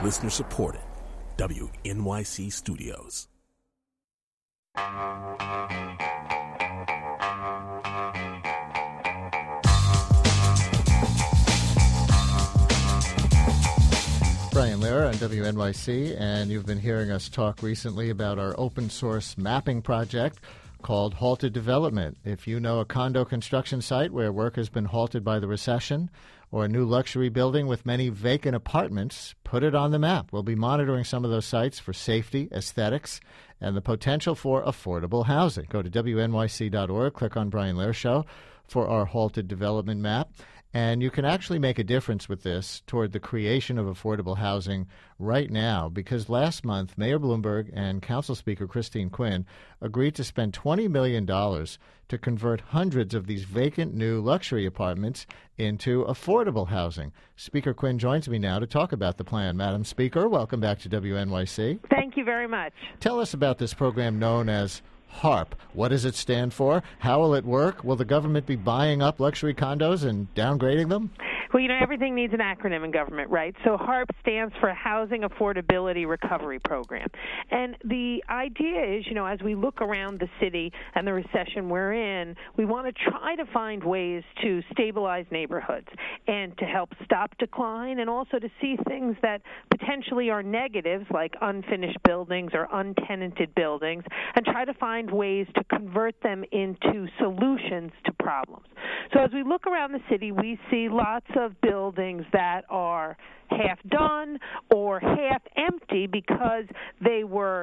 Listener supported. WNYC Studios. Brian Lehrer on WNYC, and you've been hearing us talk recently about our open source mapping project called Halted Development. If you know a condo construction site where work has been halted by the recession, or a new luxury building with many vacant apartments, put it on the map. We'll be monitoring some of those sites for safety, aesthetics, and the potential for affordable housing. Go to WNYC.org, click on Brian Lehrer Show for our Halted Development map. And you can actually make a difference with this toward the creation of affordable housing right now, because last month, Mayor Bloomberg and Council Speaker Christine Quinn agreed to spend $20 million to convert hundreds of these vacant new luxury apartments into affordable housing. Speaker Quinn joins me now to talk about the plan. Madam Speaker, welcome back to WNYC. Thank you very much. Tell us about this program known as HARP. What does it stand for? How will it work? Will the government be buying up luxury condos and downgrading them? Well, you know, everything needs an acronym in government, right? So HARP stands for Housing Affordability Recovery Program. And the idea is, you know, as we look around the city and the recession we're in, we want to try to find ways to stabilize neighborhoods and to help stop decline, and also to see things that potentially are negatives, like unfinished buildings or untenanted buildings, and try to find ways to convert them into solutions to problems. So as we look around the city, we see lots of buildings that are half done or half empty because they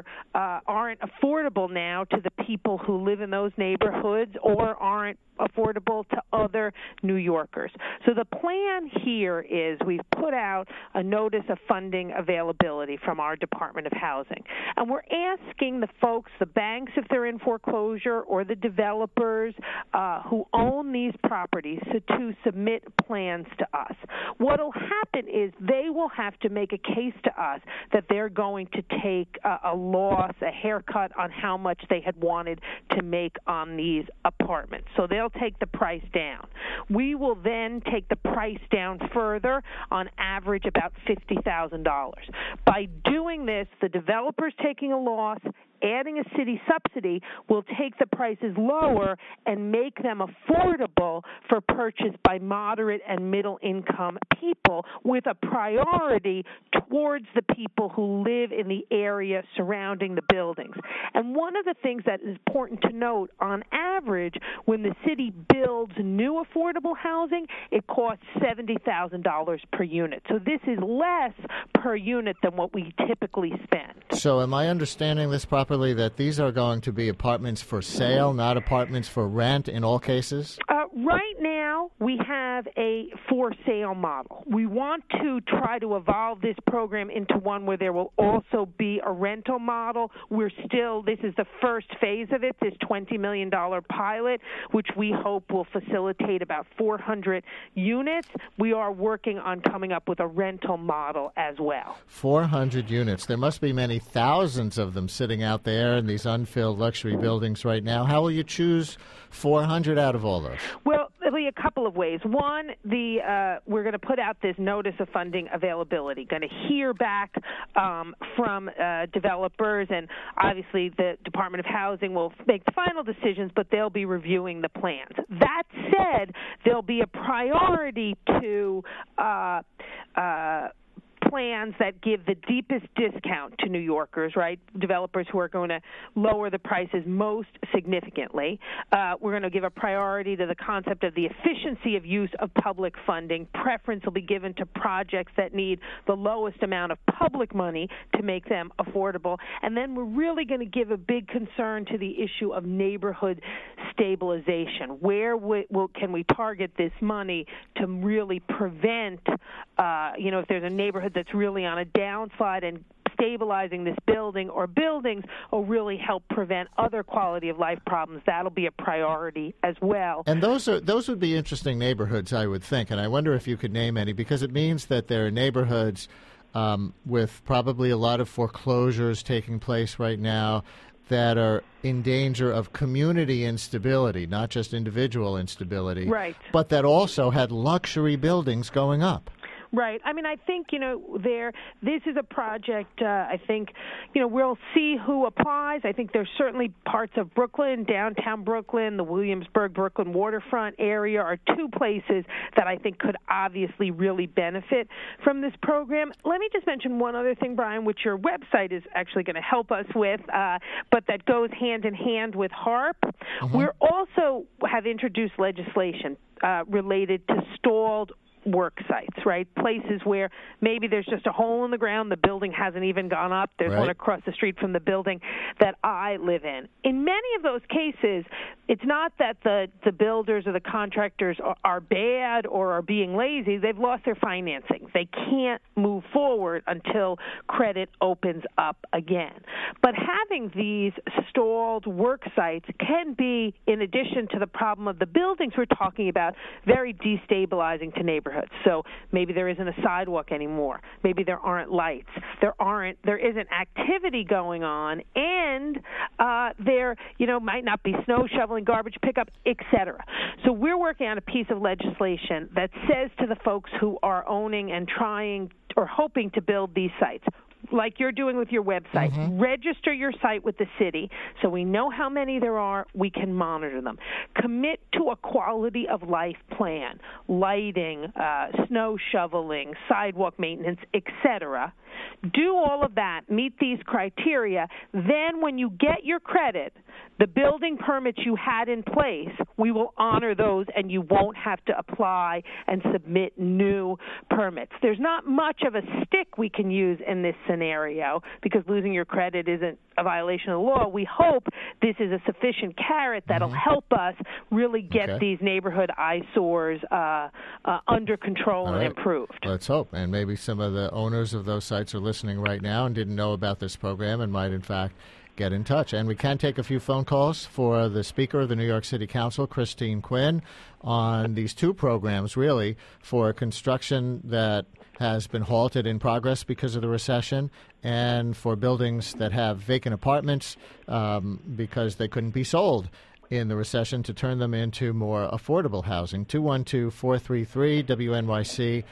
aren't affordable now to the people who live in those neighborhoods, or aren't affordable to other New Yorkers. So the plan here is we've put out a notice of funding availability from our Department of Housing, and we're asking the folks, the banks if they're in foreclosure, or the developers who own these properties to submit plans to us. What will happen is they will have to make a case to us that they're going to take a loss, a haircut on how much they had wanted to make on these apartments. So they'll take the price down. We will then take the price down further, on average about $50,000. By doing this, the developer's taking a loss. Adding a city subsidy will take the prices lower and make them affordable for purchase by moderate and middle income people, with a priority towards the people who live in the area surrounding the buildings. And one of the things that is important to note, on average, when the city builds new affordable housing, it costs $70,000 per unit. So this is less per unit than what we typically spend. So am I understanding this properly, that these are going to be apartments for sale, not apartments for rent in all cases? Right now, we have a for sale model. We want to try to evolve this program into one where there will also be a rental model. This is the first phase of it, this $20 million pilot, which we hope will facilitate about 400 units. We are working on coming up with a rental model as well. 400 units. There must be many thousands of them sitting out there in these unfilled luxury buildings right now. How will you choose 400 out of all those? Well, there'll be a couple of ways. One, we're going to put out this notice of funding availability, going to hear back from developers, and obviously the Department of Housing will make the final decisions, but they'll be reviewing the plans. That said, there'll be a priority to plans that give the deepest discount to New Yorkers, right? Developers who are going to lower the prices most significantly. We're going to give a priority to the concept of the efficiency of use of public funding. Preference will be given to projects that need the lowest amount of public money to make them affordable. And then we're really going to give a big concern to the issue of neighborhood stabilization. Where can we target this money to really prevent, if there's a neighborhood that's really on a downslide, and stabilizing this building or buildings will really help prevent other quality of life problems. That'll be a priority as well. And those would be interesting neighborhoods, I would think. And I wonder if you could name any, because it means that there are neighborhoods with probably a lot of foreclosures taking place right now that are in danger of community instability, not just individual instability, right, but that also had luxury buildings going up. Right. I mean, I think, this is a project, I think, we'll see who applies. I think there's certainly parts of Brooklyn, downtown Brooklyn, the Williamsburg, Brooklyn waterfront area are two places that I think could obviously really benefit from this program. Let me just mention one other thing, Brian, which your website is actually going to help us with, but that goes hand in hand with HARP. Mm-hmm. We also have introduced legislation related to stalled work sites, right? Places where maybe there's just a hole in the ground, the building hasn't even gone up. There's one across the street from the building that I live in. In many of those cases, it's not that the builders or the contractors are bad or are being lazy. They've lost their financing. They can't move forward until credit opens up again. But having these stalled work sites can be, in addition to the problem of the buildings we're talking about, very destabilizing to neighborhoods. So maybe there isn't a sidewalk anymore. Maybe there aren't lights. There isn't activity going on, and there might not be snow shoveling, garbage pickup, etc. So we're working on a piece of legislation that says to the folks who are owning and trying or hoping to build these sites, like you're doing with your website, register your site with the city so we know how many there are, we can monitor them. Commit to a quality of life plan, lighting, snow shoveling, sidewalk maintenance, etc. Do all of that, meet these criteria. Then when you get your credit, the building permits you had in place, we will honor those and you won't have to apply and submit new permits. There's not much of a stick we can use in this scenario because losing your credit isn't a violation of the law. We hope this is a sufficient carrot that'll help us really get these neighborhood eyesores under control and improved. Let's hope. And maybe some of the owners of those sites are listening right now and didn't know about this program and might, in fact, get in touch. And we can take a few phone calls for the Speaker of the New York City Council, Christine Quinn, on these two programs, really, for construction that has been halted in progress because of the recession and for buildings that have vacant apartments because they couldn't be sold in the recession, to turn them into more affordable housing. 212-433-WNYC,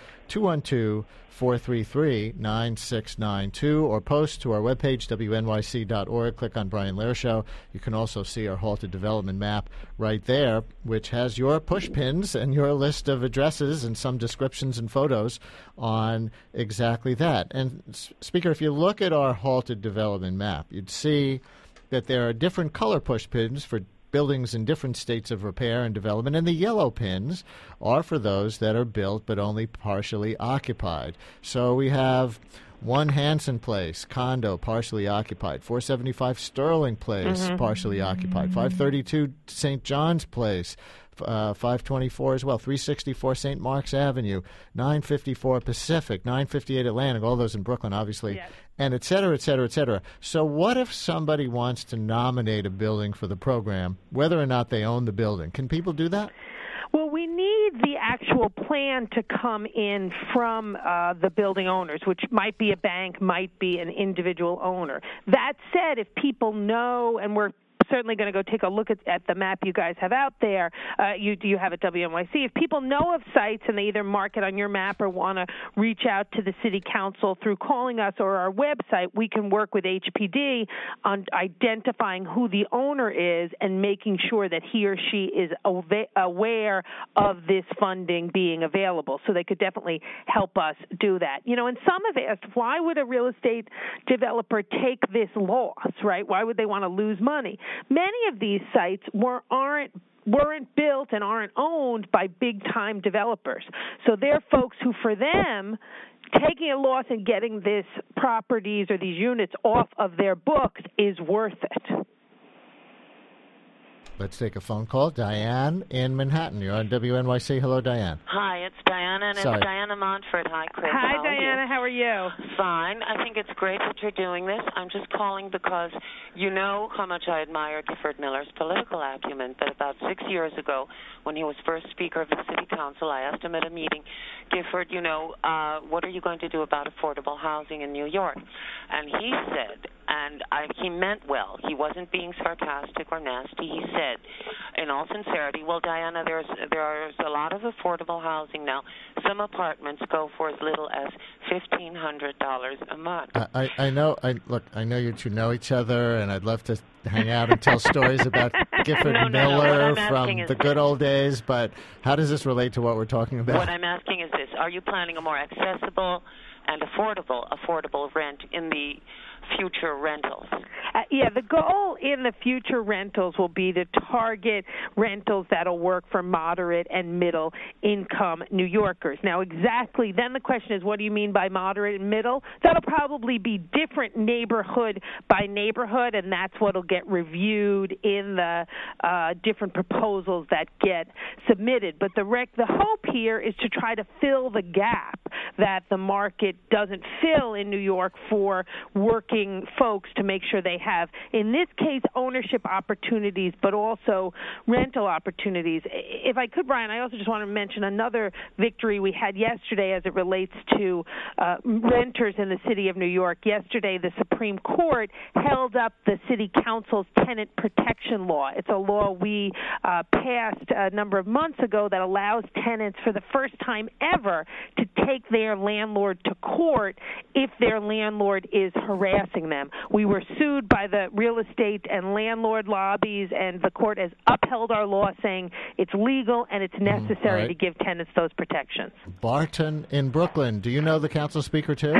212-433-9692, or post to our webpage, WNYC.org. Click on Brian Lehrer Show. You can also see our halted development map right there, which has your push pins and your list of addresses and some descriptions and photos on exactly that. And, Speaker, if you look at our halted development map, you'd see that there are different color push pins for buildings in different states of repair and development, and the yellow pins are for those that are built but only partially occupied. So we have 1 Hanson Place, condo, partially occupied. 475 Sterling Place, partially occupied. 532 St. John's Place, 524 as well. 364 St. Mark's Avenue, 954 Pacific, 958 Atlantic, all those in Brooklyn, obviously. Yes. And et cetera, et cetera, et cetera. So what if somebody wants to nominate a building for the program, whether or not they own the building? Can people do that? Well, we need the actual plan to come in from the building owners, which might be a bank, might be an individual owner. That said, if people know, and we're certainly going to go take a look at the map you guys have out there. You have at WNYC. If people know of sites and they either mark it on your map or want to reach out to the City Council through calling us or our website, we can work with HPD on identifying who the owner is and making sure that he or she is aware of this funding being available. So they could definitely help us do that. And some have asked, why would a real estate developer take this loss, right? Why would they want to lose money? Many of these sites weren't built and aren't owned by big-time developers. So they're folks who, for them, taking a loss and getting these properties or these units off of their books is worth it. Let's take a phone call. Diane in Manhattan. You're on WNYC. Hello, Diane. Hi, it's Diana, and Sorry. It's Diana Montfort. Hi, Chris. Hi, Diana. How are you? Fine. I think it's great that you're doing this. I'm just calling because you know how much I admire Gifford Miller's political acumen, that about 6 years ago, when he was first Speaker of the City Council, I asked him at a meeting, Gifford, what are you going to do about affordable housing in New York? And he said, And he meant well. He wasn't being sarcastic or nasty. He said, in all sincerity, well, Diana, there's a lot of affordable housing now. Some apartments go for as little as $1,500 a month. I know. I know you two know each other, and I'd love to hang out and tell stories about Gifford Miller from the good old days. But how does this relate to what we're talking about? What I'm asking is this: are you planning a more accessible and affordable rent in the future rentals? The goal in the future rentals will be to target rentals that'll work for moderate and middle income New Yorkers. Now, exactly, then the question is, what do you mean by moderate and middle? That'll probably be different neighborhood by neighborhood, and that's what'll get reviewed in the different proposals that get submitted. But the hope here is to try to fill the gap that the market doesn't fill in New York for working folks, to make sure they have, in this case, ownership opportunities, but also rental opportunities. If I could, Brian, I also just want to mention another victory we had yesterday as it relates to renters in the city of New York. Yesterday, the Supreme Court held up the City Council's tenant protection law. It's a law we passed a number of months ago that allows tenants for the first time ever to take their landlord to court if their landlord is harassing them. We were sued by the real estate and landlord lobbies, and the court has upheld our law, saying it's legal and it's necessary to give tenants those protections. Barton in Brooklyn, do you know the council speaker too?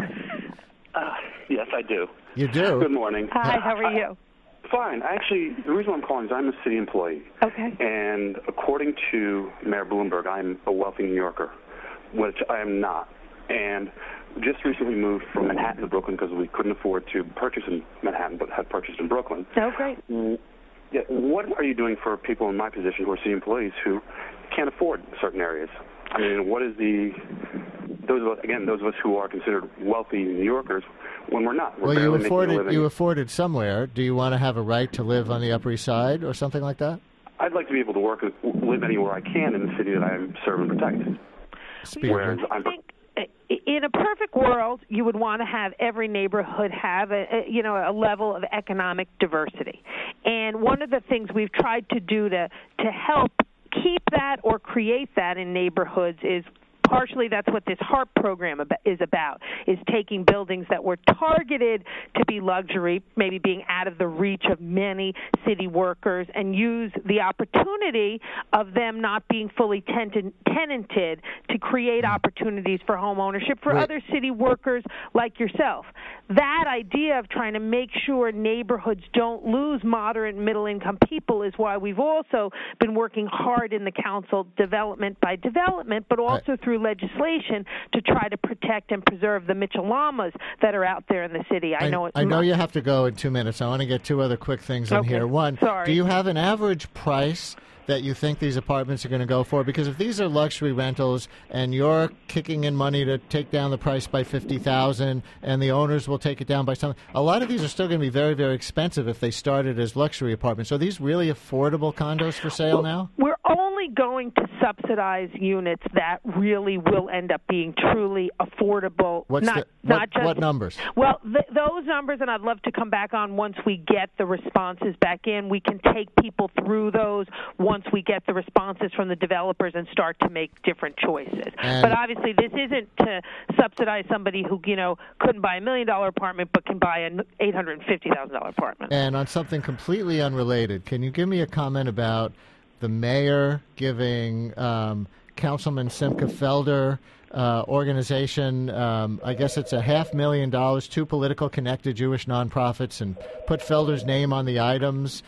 Yes, I do. You do? Good morning. Hi, how are you? Fine. Actually, the reason I'm calling is I'm a city employee. Okay. And according to Mayor Bloomberg, I'm a wealthy New Yorker, which I am not. And just recently moved from Manhattan to Brooklyn because we couldn't afford to purchase in Manhattan, but had purchased in Brooklyn. Oh, great. Yeah, what are you doing for people in my position who are city employees who can't afford certain areas? I mean, what is those of us who are considered wealthy New Yorkers when we're not? We're you afforded somewhere. Do you want to have a right to live on the Upper East Side or something like that? I'd like to be able to work and live anywhere I can in the city that I serve and protect. I think in a perfect world, you would want to have every neighborhood have a level of economic diversity. And one of the things we've tried to do to help keep that or create that in neighborhoods is partially that's what this HARP program is about, is taking buildings that were targeted to be luxury, maybe being out of the reach of many city workers, and use the opportunity of them not being fully tenanted to create opportunities for home ownership for other city workers like yourself. That idea of trying to make sure neighborhoods don't lose moderate and middle-income people is why we've also been working hard in the council, development by development, but also through legislation to try to protect and preserve the Mitchell-Lamas that are out there in the city. I know you have to go in 2 minutes. I want to get two other quick things in here. One, do you have an average price that you think these apartments are going to go for? Because if these are luxury rentals and you're kicking in money to take down the price by $50,000 and the owners will take it down by something, a lot of these are still going to be very, very expensive if they started as luxury apartments. Are these really affordable condos for sale now? We're only going to subsidize units that really will end up being truly affordable. What numbers? Well, those numbers, and I'd love to come back on once we get the responses back in. We can take people through those once we get the responses from the developers and start to make different choices. But obviously, this isn't to subsidize somebody who, couldn't buy $1 million apartment but can buy an $850,000 apartment. And on something completely unrelated, can you give me a comment about the mayor giving Councilman Simcha Felder organization, I guess it's $500,000 to political connected Jewish nonprofits, and put Felder's name on the items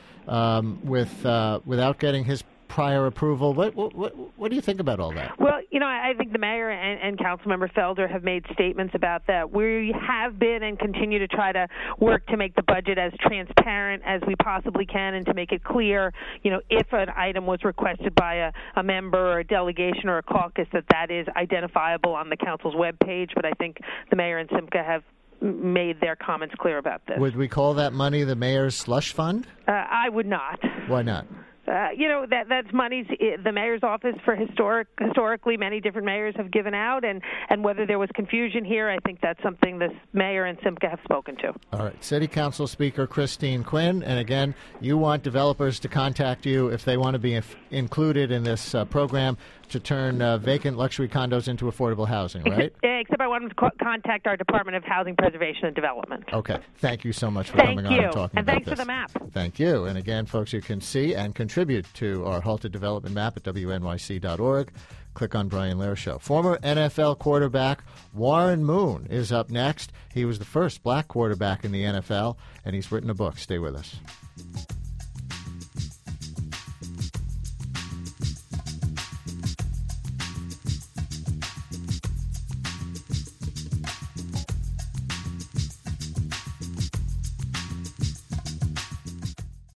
without getting his prior approval. What do you think about all that? Well, I think the mayor and Councilmember Felder have made statements about that. We have been and continue to try to work to make the budget as transparent as we possibly can and to make it clear, if an item was requested by a member or a delegation or a caucus, that is identifiable on the council's webpage. But I think the mayor and Simcha have made their comments clear about this. Would we call that money the mayor's slush fund? I would not. Why not? that's monies the mayor's office for historically many different mayors have given out, and whether there was confusion here, I think that's something this mayor and Simca have spoken to. All right. City Council Speaker Christine Quinn, and again, you want developers to contact you if they want to be included in this program to turn vacant luxury condos into affordable housing, right? Except I want them to contact our Department of Housing Preservation and Development. Okay. Thank you so much for coming on and talking about this. And thanks for the map. Thank you. And again, folks, you can see and contribute to our halted development map at wnyc.org. Click on Brian Lehrer Show. Former NFL quarterback Warren Moon is up next. He was the first black quarterback in the NFL, and he's written a book. Stay with us.